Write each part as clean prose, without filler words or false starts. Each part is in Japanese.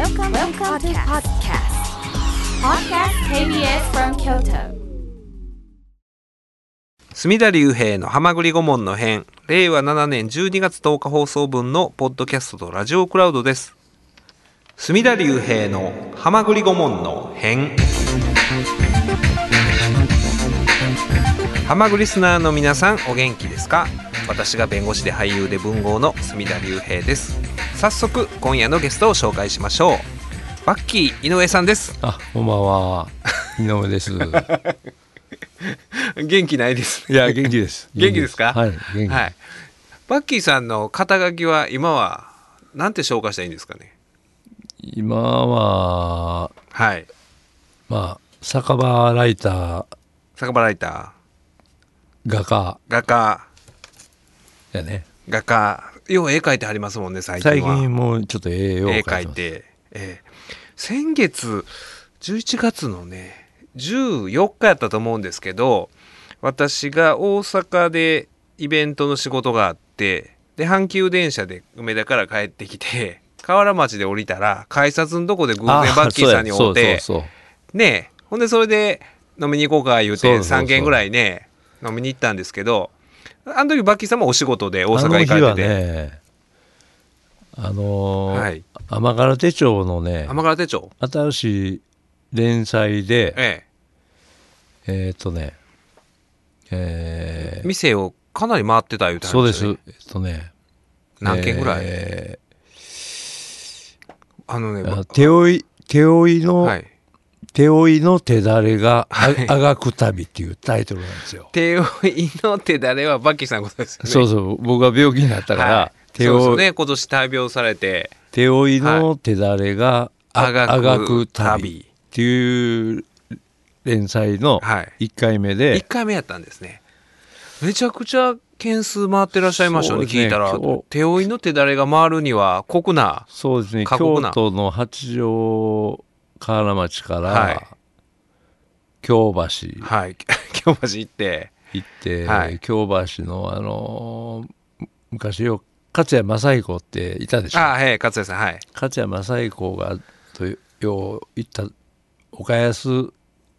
Welcome to podcast. Podcast KBS from Kyoto. 隅田隆平のはまぐり顧問の編、令和7年12月10日放送分のポッドキャストとラジオクラウドです。隅田隆平のはまぐり顧問の編。はまぐりリスナーの皆さん、お元気ですか？私が弁護士で俳優で文豪の隅田隆平です。早速今夜のゲストを紹介しましょう。バッキー井上さんです。 こんばんは、井上です。 元気ないですね。 いや、元気です。 元気ですか？ はい、元気。 はい。バッキーさんの肩書きは今はなんて紹介したらいいんですかね？ 今は、 はい。 酒場ライター、 酒場ライタ画家ー、画家、 やね。 画家、よう絵描いてありますもんね、最近は。 最近もうちょっと絵を絵描いてます。 描いて、先月11月のね14日やったと思うんですけど、私が大阪でイベントの仕事があって、で阪急電車で梅田から帰ってきて、河原町で降りたら改札のとこで偶然バッキーさんに会ってねえ、ほんでそれで飲みに行こうか言うて3軒ぐらいね飲みに行ったんですけど、あの時バッキーさんもお仕事で大阪行かれてて、はい、 甘辛手帳のね、 甘辛手帳新しい連載で、 店をかなり回ってた言うてはそうでるんですよね。何件ぐらい、 手負いの、 はい、 手負いの手だれがあがく旅っていうタイトルなんですよ。 手負いの手だれはバッキーさんのことですよね。 そうそう、僕が病気になったから、 はい、そうですよね、今年大病されて、 手負いの手だれがあがく旅っていう連載の1回目で、 1回目やったんですね。めちゃくちゃ件数回ってらっしゃいましたね。聞いたら手負いの手だれが回るには酷な、 そうですね、京都の八条河原町から、はい、京橋、 はい、京橋行って、 はい、京橋の昔よ勝谷正彦っていたでしょ。 はい、勝谷さん、はい、 勝谷正彦がよう行った岡安、はい、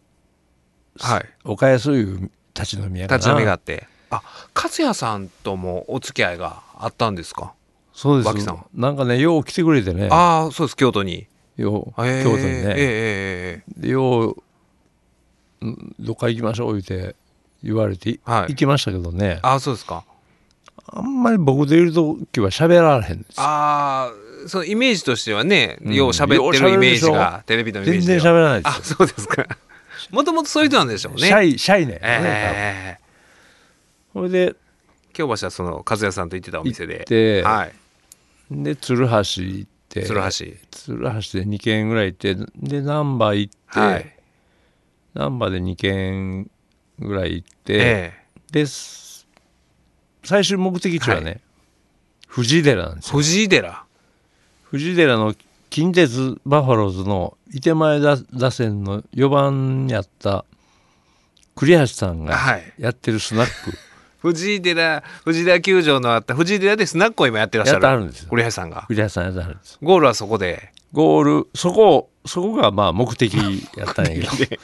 岡安いう立ち飲み屋かな。 立ち飲みがあって、勝谷さんともお付き合いがあったんですか？ そうです。 バキさんなんかね、よう来てくれてね。 そうです、京都に。 京都にね。ようどっか行きましょう言われて、はい、行きましたけどね。 そうですか。 あんまり僕でいるときは喋られへんですよ。 そのイメージとしてはね、よう喋ってるイメージが、テレビのイメージでは全然喋らないですよ。 そうですか。もともとそういう人なんでしょうね。 シャイね。それで京橋はその和也さんと行ってたお店で行って、 はい、 で鶴橋行って、鶴橋で2軒ぐらい行って、で難波行って、はい、難波で2軒ぐらい行って、で最終目的地はね、はい、藤井寺なんですよ。 藤井寺の近鉄バファローズの伊手前打線の4番やった栗橋さんがやってるスナック、 藤井寺球場のあった藤井寺でスナックを今やってらっしゃる。 やってあるんですよ。 栗橋さんがやってあるんです。 ゴールはそこで、 そこが目的やったんやけ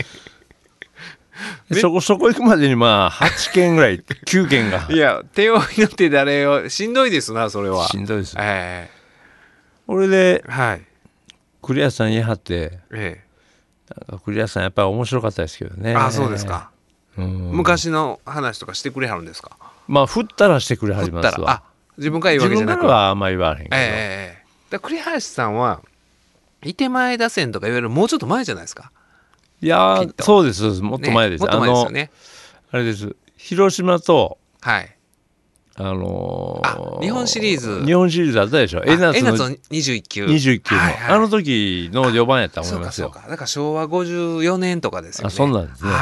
どそこ行くまでに8軒ぐらい9軒がいや、手を祈って誰をしんどいですな、それは。 しんどいです。これで、 はい、 栗橋さん言い張って、栗橋さんやっぱり面白かったですけどね。 そうですか。昔の話とかしてくれはるんですか？ 振ったらしてくれはりますわ。 自分から言うわけじゃなく、 自分からはあんまり言われへんけど、 栗橋さんは伊手前打線とかいわゆるもうちょっと前じゃないですか？ いやそうです、もっと前です。 もっと前ですよね。 あれです、広島と、 はい、日本シリーズあったでしょ。江夏の 21球あの時の4番やったと思いますよ。 そうかだから昭和54年とかですよね。 そんなんですね。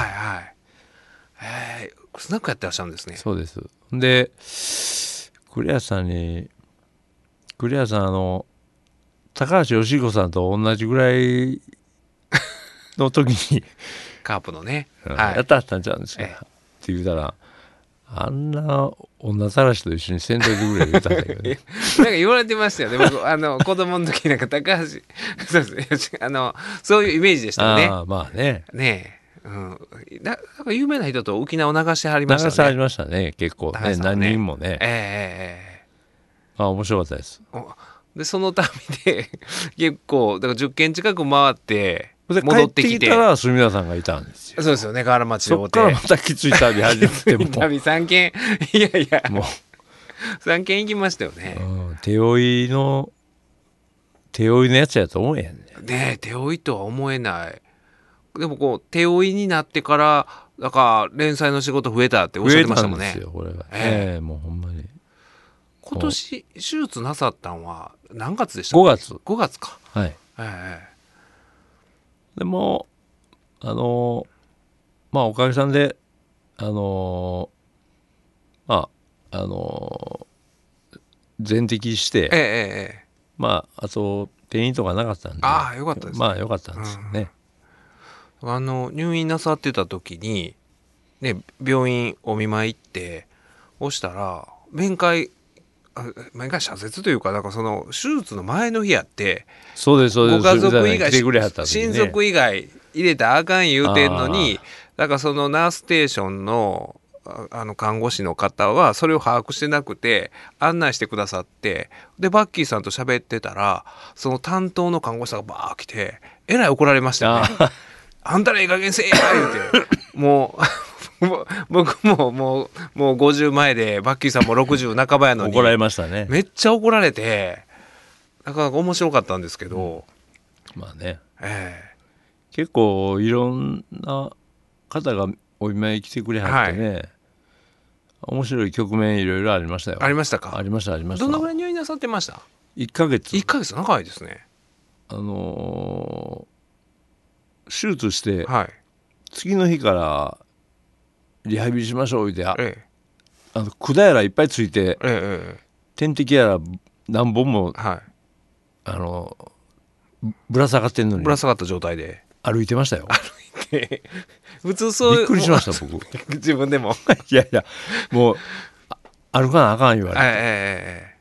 スナックやってらっしゃるんですね。 そうです。で栗橋さん高橋義彦さんと同じぐらいの時にカープのね、 やったんちゃうんですかって言うたら、 あんな女たらしと一緒にせんといてくれる言ったんだけどねなんか言われてましたよね僕子供の時なんか高橋そうですそういうイメージでしたよね。 ああまあねねえ、なんか有名な人と沖縄を流してはりましたよね。 流してはりましたね結構ね何人もね。面白かったです。 でそのためで結構だから10軒近く回って戻ってきたら住田さんがいたんですよ。 そうですよね。河原町でそっからまたきつい旅始めても旅3軒いやもう3軒行きましたよね。 手負いのやつやと思えへんね。 ねえ手負いとは思えない。でもこう手負いになってからだから連載の仕事増えたっておっしゃってましたもんね。 増えたんですよこれが。もうほんまに今年手術なさったんは何月でしたっけ？5月か。 はい。でもおかげさんで全摘して、あと転移とかなかったんで、 よかったですね。 よかったんですよね。 入院なさってた時にね病院お見舞い行って押したら面会謝絶というか、なんかその手術の前の日やって、 そうですご家族以外親親族以外入れたらあかん言うてんのに、だからそのナースステーションの看護師の方はそれを把握してなくて案内してくださって、でバッキーさんと喋ってたらその担当の看護師さんがバー来てえらい怒られましたよね。あんたらいい加減せえや言うてもう僕ももう50前でバッキーさんも60半ばやのに怒られましたね。 めっちゃ怒られてなかなか面白かったんですけど、 まあね、結構いろんな方がお見舞い来てくれはってね、面白い局面いろいろありましたよ。 ありましたか？ ありました。 どのぐらい入院なさってました？ 1ヶ月。 1ヶ月長いですね。 手術して、次の日からリハビリしましょう言うて、管やらいっぱいついて、点滴やら何本も、ぶら下がってんのにぶら下がった状態で歩いてましたよ。 歩いて普通そういうびっくりしました僕自分でもいやもう歩かなあかん言われて、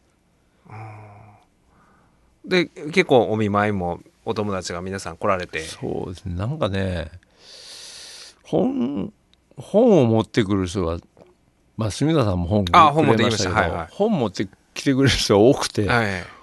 で結構お見舞いもお友達が皆さん来られて。 そうですね、なんかね本を持ってくる人が、住田さんも本くれましたけど、本持ってきてくれる人が多くて、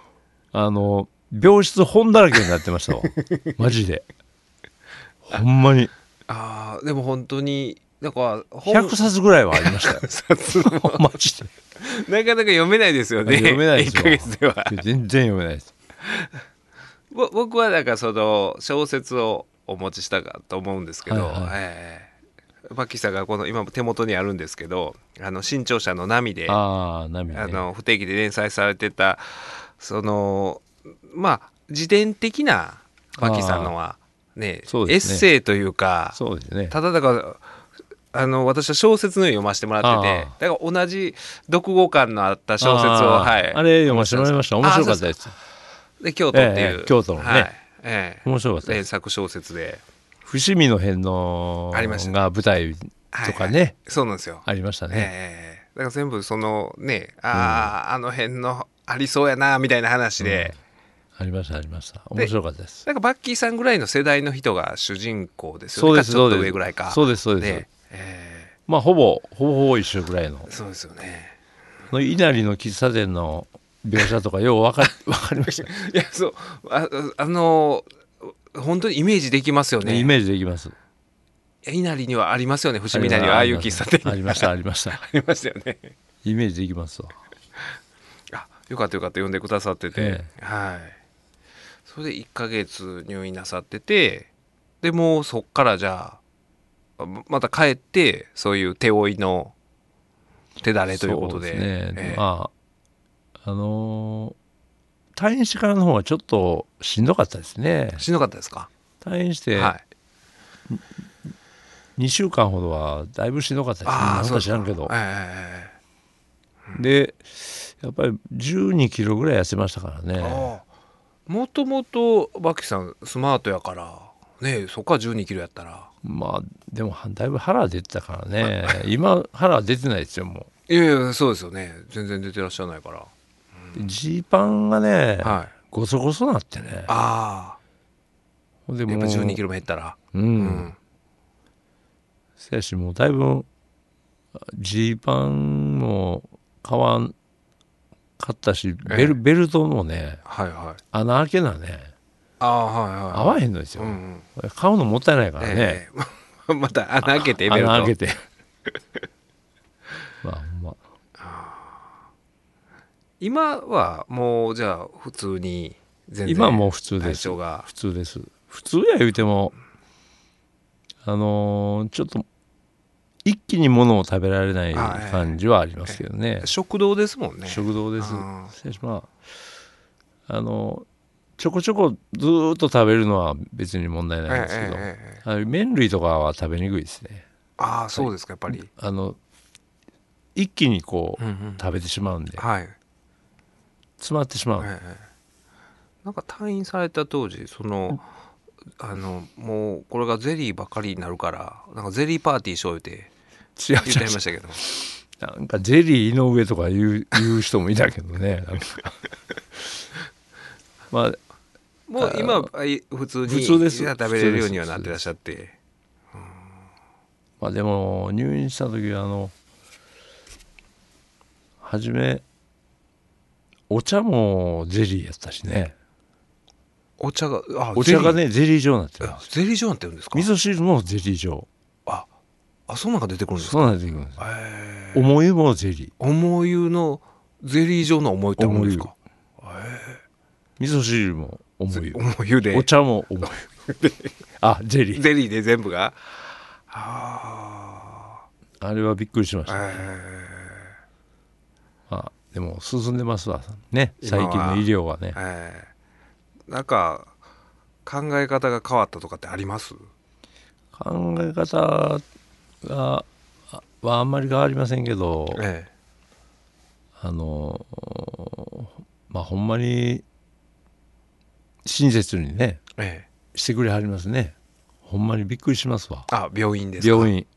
病室本だらけになってましたわマジでほんまに。 でも本当になんか 100冊ぐらいはありましたよマジでなかなか読めないですよね。 読めないですよ。 1ヶ月では全然読めないです。 僕はなんかその小説をお持ちしたかと思うんですけど、バッキーさんがこの今手元にあるんですけど、新潮社の波で不定期で連載されてたその自伝的なバッキーさんのはね、エッセイというか、ただだから私は小説のように読ませてもらってて、だから同じ読後感のあった小説をあれ読ませてもらいました。面白かったです。 で京都っていう、 京都のね、面白かったです。 連作小説で伏見の辺のが舞台とかね、 そうなんですよ、 ありましたね。 だから全部そのね、あの辺のありそうやなみたいな話で、 ありました面白かったです。 なんかバッキーさんぐらいの世代の人が主人公ですよね。ちょっと上ぐらいか。 そうですほぼ一緒ぐらいの。 そうですよね。 稲荷の喫茶店の描写とかよう分かりました。 いやそう本当にイメージできますよね。 イメージできます。 稲荷にはありますよね。伏見稲荷はああいう喫茶店ありましたありましたよね。 イメージできますわ。 よかった読んでくださってて、それで1ヶ月入院なさってて、でもうそっからじゃあまた帰ってそういう手負いの手だれということで。そうですね。 退院してからの方がちょっとしんどかったですね。 しんどかったですか？ 退院して、2週間ほどはだいぶしんどかったですね。なんか知らんけど、でやっぱり12キロぐらい痩せましたからね。 もともとバッキーさんスマートやからねそこは12キロやったら。 まあでもだいぶ腹出てたからね今腹出てないですよもう。いやいやそうですよね、全然出てらっしゃらないから。 ジーパンがね、 はい、 ごそごそなってね。 ああでもやっぱ12キロも減ったらせやしもうだいぶジーパンも買わんかったしベルトもね、 はいはい、 穴開けなねはいはい、 合わへんのですよ、買うのもったいないからね、 また穴開けてベルト穴開けてまあまあ今はもうじゃあ普通に全然今はもう普通です。 体調が普通です。普通や言うてもちょっと一気に物を食べられない感じはありますけどね。 食堂ですもんね。 食堂です。まあちょこちょこずっと食べるのは別に問題ないんですけど、麺類とかは食べにくいですね。 ああそうですか、やっぱり一気にこう、食べてしまうんで、 はい、 詰まってしまう、 なんか退院された当時もうこれがゼリーばっかりになるからなんかゼリーパーティーしようって言ってありましたけどなんかゼリーの上とか言う人もいたけどねなんかまあもう今は普通に食べれるようにはなってらっしゃって、 まあでも入院した時は初めお茶もゼリーやったしね。 お茶がねゼリー状になってるんです。 ゼリー状になってるんですか。 味噌汁もゼリー状。 そんなんが出てくるんですか。 そうなん出てくるんです。重湯もゼリー。 重湯のゼリー状の重湯ってあるんですか。 味噌汁も重湯。 重湯で。 お茶も重湯。ゼリー。 ゼリーで全部が。 あれはびっくりしましたね。でも進んでますわね、最近の医療はね。 なんか考え方が変わったとかってあります？ 考え方はあんまり変わりませんけど、まあほんまに親切にね、してくれはりますね。ほんまにびっくりしますわ。 病院ですか。 病院。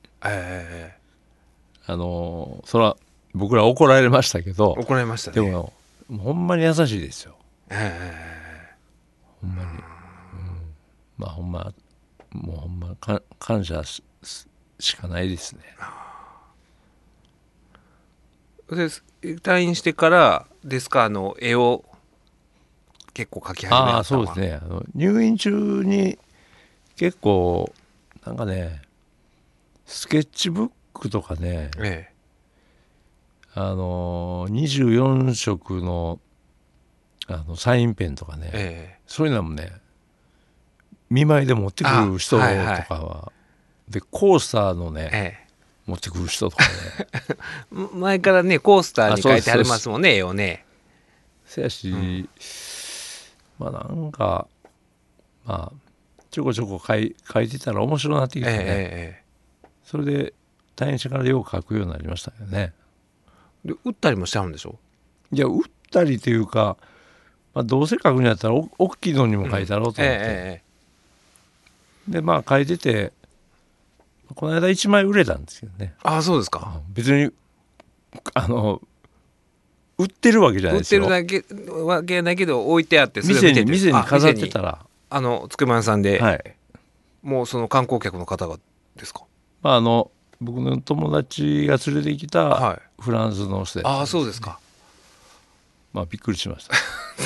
そら僕ら怒られましたけど。 怒られましたね。 でもほんまに優しいですよ。ほんまに。まあほんまもうほんま感謝しかないですね。 で退院してからですか、絵を結構描き始めたのは。 そうですね。入院中に結構なんかねスケッチブックとかね、24色のサインペンとかね、そういうのもね見舞いで持ってくる人とかは、でコースターのね、持ってくる人とかね前からねコースターに書いてありますもんね、絵をね。 せやし、まあなんかまあちょこちょこ書いてたら面白くなってきてね、それで退院してからよく書くようになりましたよね。 で売ったりもしちゃうんでしょ。 いや売ったりというか、どうせ書くんやったら大きいのにも書いてあろうと思って、でまあ書いててこの間1枚売れたんですけどね。 そうですか。 別に売ってるわけじゃないですよ。 売ってるわけないけど置いてあって店に飾ってたらつくば屋さんで、もうその観光客の方がですか。 僕の友達が連れてきたフランスの人やったんです、ね。 そうですか。 びっくりしました。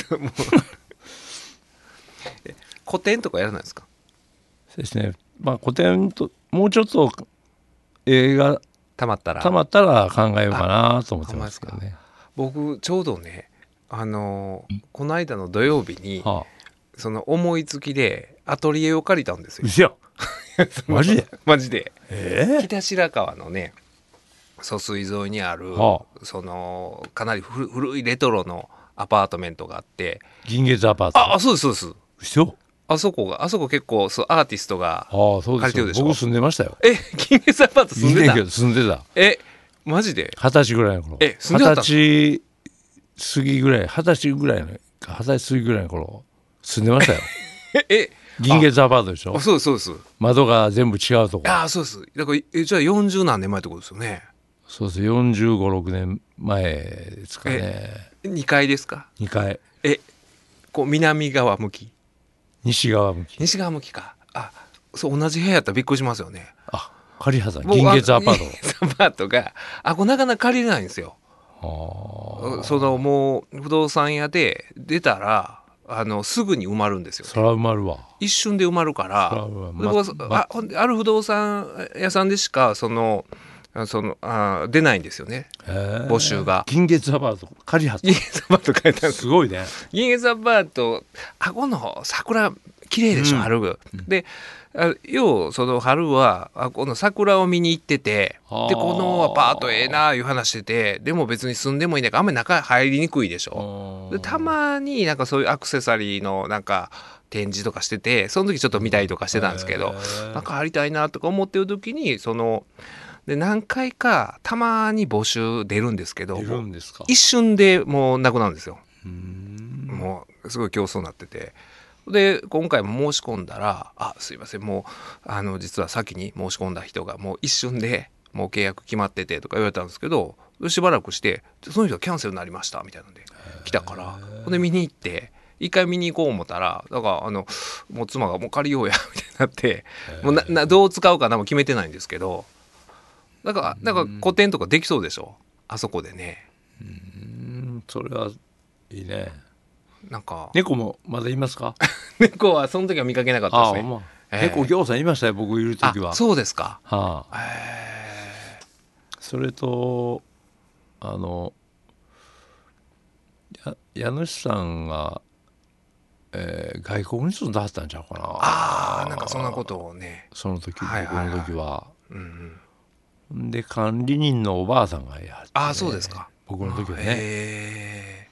個展とかやらないですか。 そうですね。個展ともうちょっと映画たまったら考えようかなと思ってますけどね。 僕ちょうどねこの間の土曜日に、その思いつきでアトリエを借りたんですよ。マジで、北白川のね疎水沿いにある、そのかなり古いレトロのアパートメントがあって、 銀月アパート。 そうですそうです。あそこ結構アーティストが借りてるでしょ。 僕住んでましたよ。 銀月アパート住んでた。マジで。 20歳ぐらいの頃。 住んでた。 20歳過ぎぐらいの頃住んでましたよ。 銀月アパートでしょ。 そうですそうです。 窓が全部違うとこ。 ああそうです。だからじゃあ40何年前ってことですよね。 そうです。45、6年前ですかね。 2階ですか。 2階。 こう南側向き。 西側向き。 西側向きか。あ、そう同じ部屋やったらびっくりしますよね。 あ、借りはさん銀月アパート。 銀月アパートがこれなかなか借りれないんですよ。もう不動産屋で出たらすぐに埋まるんですよ、ね。 そら埋まるわ。 一瞬で埋まるから。ある不動産屋さんでしか出ないんですよね。募集が。 銀月アパート借りはった。 銀月アパート借りたんです。 すごいね。 銀月アパートこの桜綺麗でしょ、春が。で要その春はこの桜を見に行ってて、でこのアパートええないう話してて、でも別に住んでもいいんだけどあんまり中入りにくいでしょ。でたまになんかそういうアクセサリーのなんか展示とかしてて、その時ちょっと見たりとかしてたんですけど、なんか入りたいなとか思ってる時にで何回かたまに募集出るんですけど、一瞬でもうなくなるんですよ。もうすごい競争になってて。で今回も申し込んだらすいませんもう実は先に申し込んだ人がもう一瞬でもう契約決まっててとか言われたんですけど、しばらくしてその人がキャンセルになりましたみたいなので来たから、で見に行って一回見に行こう思ったら、だからもう妻がもう借りようやみたいになって、もうどう使うかなも決めてないんですけど、だから個展とかできそうでしょあそこでね。 それはいいね。 なんか猫もまだいますか？ 猫はその時は見かけなかったですね。 猫ぎょうさんいましたよ、僕いる時は。 そうですか。 それと家主さんが、外国に住んではったんちゃうかな。 なんかそんなことをね、 その時、僕の時は。で管理人のおばあさんがやって、 そうですか。 僕の時はね。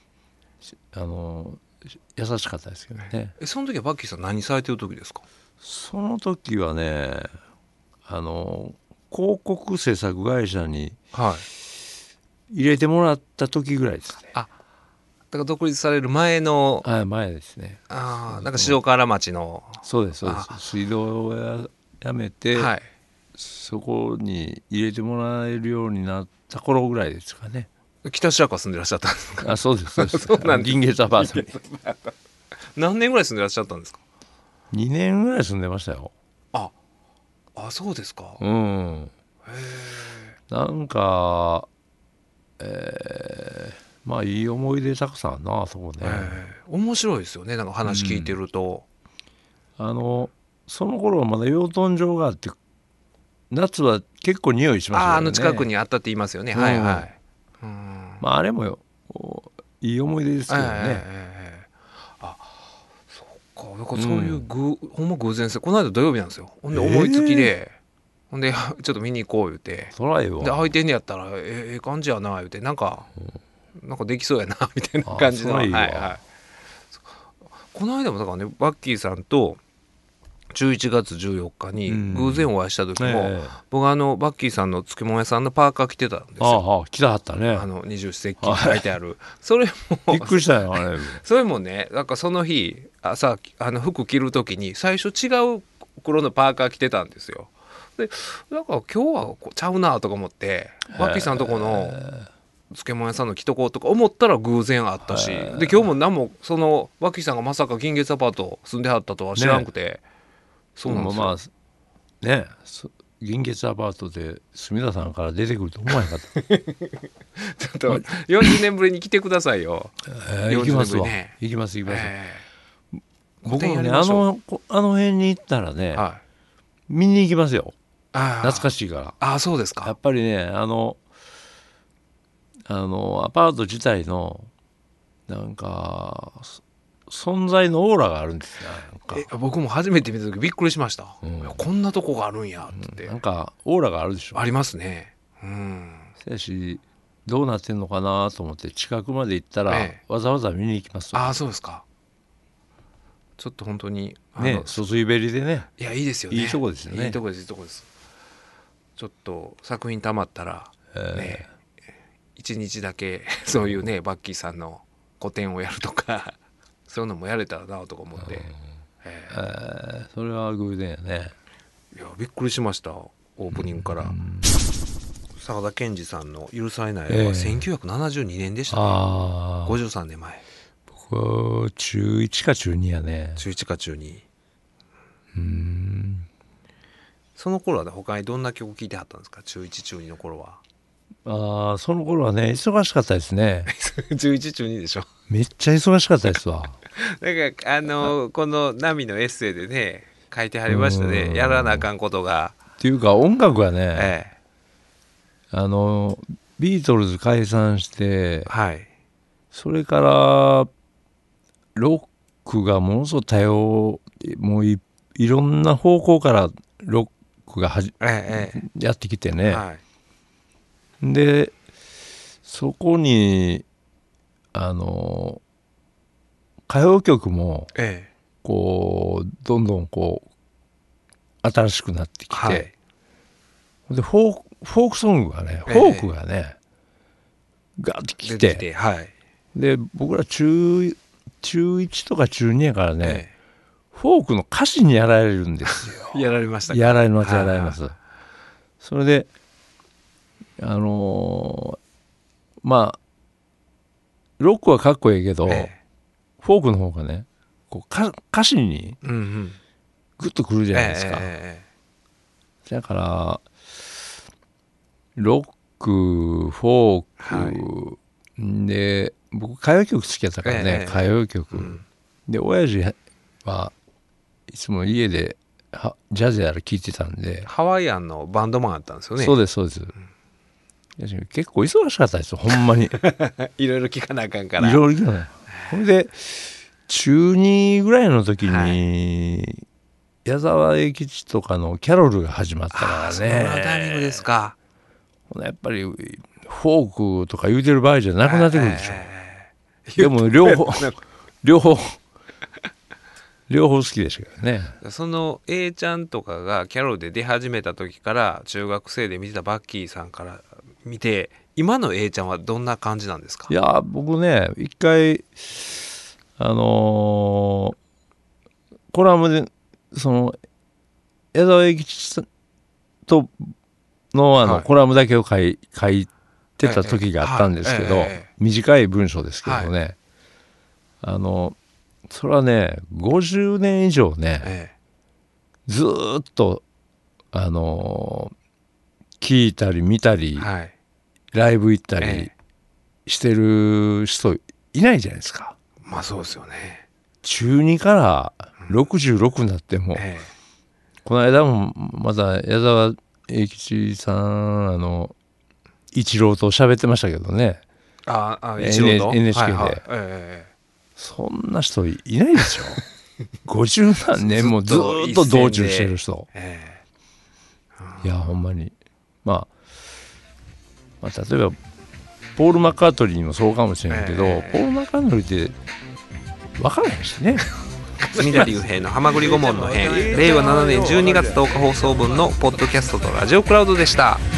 優しかったですけどね。 その時はバッキーさん何されてる時ですか？ その時はね、広告制作会社に入れてもらった時ぐらいですね。 だから独立される前の。 前ですね。 なんか塩原町の。 そうですそうです。水道をやめて、そこに入れてもらえるようになった頃ぐらいですかね。 北白川住んでらっしゃったんですか？ そうですそうです。そうなんです。銀月アパートに何年ぐらい住んでらっしゃったんですか ？2年ぐらい住んでましたよ。 そうですか。 なんかまあいい思い出たくさんなあそこね。 面白いですよね、なんか話聞いてると。 その頃はまだ養豚場があって、夏は結構匂いしましたよね。 近くにあったって言いますよね。 まああれもいい思い出ですけどね。 そっか。そういうほんま偶然性。この間土曜日なんですよ。ほんで思いつきで、ほんでちょっと見に行こう言うて、で空いてんねやったらええ感じやな言うて、なんかできそうやなみたいな感じの。この間もだからね、バッキーさんと11月14日に偶然お会いした時も、僕バッキーさんの漬物屋さんのパーカー着てたんですよ。 着てはったね。 二十四節気って書いてある。それもびっくりしたよあれ。 それもね、なんかその日朝服着る時に最初違う黒のパーカー着てたんですよ。でなんか今日はちゃうなとか思って、バッキーさんのとこの漬物屋さんの着とこうとか思ったら偶然あったし、で今日も何もバッキーさんがまさか銀月アパート住んではったとは知らんくて。そうなんですよ。 銀月アパートで住田さんから出てくると思わなかった。 ちょっと40年ぶりに来てくださいよ。 行きますわ。行きます。僕もね、あの辺に行ったらね、見に行きますよ。懐かしいから。 そうですか。 やっぱりね、アパート自体のなんか存在のオーラがあるんですよ。 僕も初めて見た時びっくりしました。こんなとこがあるんやって。 なんかオーラがあるでしょ。 ありますね。 せやしどうなってんのかなと思って近くまで行ったら、わざわざ見に行きますよ。 そうですか。ちょっと本当に外滑りでね。 いやいいですよね。 いいとこですよね。 いいとこです。ちょっと作品たまったらね、1日だけそういうねバッキーさんの個展をやるとかそういうのもやれたらなとか思って。 それは偶然やね。 いやびっくりしました。オープニングから、沢田研二さんの許されないは1972年でしたね。53年前。 僕は中1か中2やね。 中1か中2。その頃は他にどんな曲聴いてはったんですか？中1中2の頃は。 その頃はね忙しかったですね。 中1中2でしょ。 めっちゃ忙しかったですわ。 なんかこのナミのエッセイでね書いてはりましたね。やらなあかんことが。 っていうか音楽がね、ビートルズ解散して、 はい、 それからロックがものすごくもう いろんな方向からロックがやってきてね、はい、でそこに歌謡曲もこうどんどんこう新しくなってきて、はい、でフォークソングがね、フォークがねガーッてきて、 はい、 で僕ら中1とか中2やからね、フォークの歌詞にやられるんですよ。 やられましたか？ やられます。それでまあロックはかっこいいけど、フォークの方がねこう歌詞にグッとくるじゃないですか。だからロックフォーク、で僕歌謡曲好きやったからね、歌謡曲、で親父はいつも家でジャズやら聴いてたんで。 ハワイアンのバンドマンだったんですよね。 そうです、結構忙しかったですよ、ほんまに。 いろいろ聞かなあかんから。 いろいろ聞かない。ほんで中2ぐらいの時に、矢沢永吉とかのキャロルが始まったからね。 そのタイミングですか。 やっぱりフォークとか言うてる場合じゃなくなってくるでしょ。でも両方好きでしたけどね。 その A ちゃんとかがキャロルで出始めた時から中学生で見てたバッキーさんから見て、今の A ちゃんはどんな感じなんですか？ いや僕ね一回コラムでその矢沢永吉とのコラムだけを書いてた時があったんですけど、短い文章ですけどね、それはね50年以上ね、ずっと聞いたり見たり、ライブ行ったりしてる人いないじゃないですか。 まあそうですよね。 中2から66になっても、この間もまだ矢沢永吉さん一郎と喋ってましたけどね。 一郎の NHK で、そんな人いないでしょ。50何年もずっと道中してる人。いやほんまに、まあ例えばポール・マッカートリーもそうかもしれないけど、ポール・マッカートリーって分からないしね。 隅田隆平のはまぐり顧問の編、令和7年12月10日放送分のポッドキャストとラジオクラウドでした。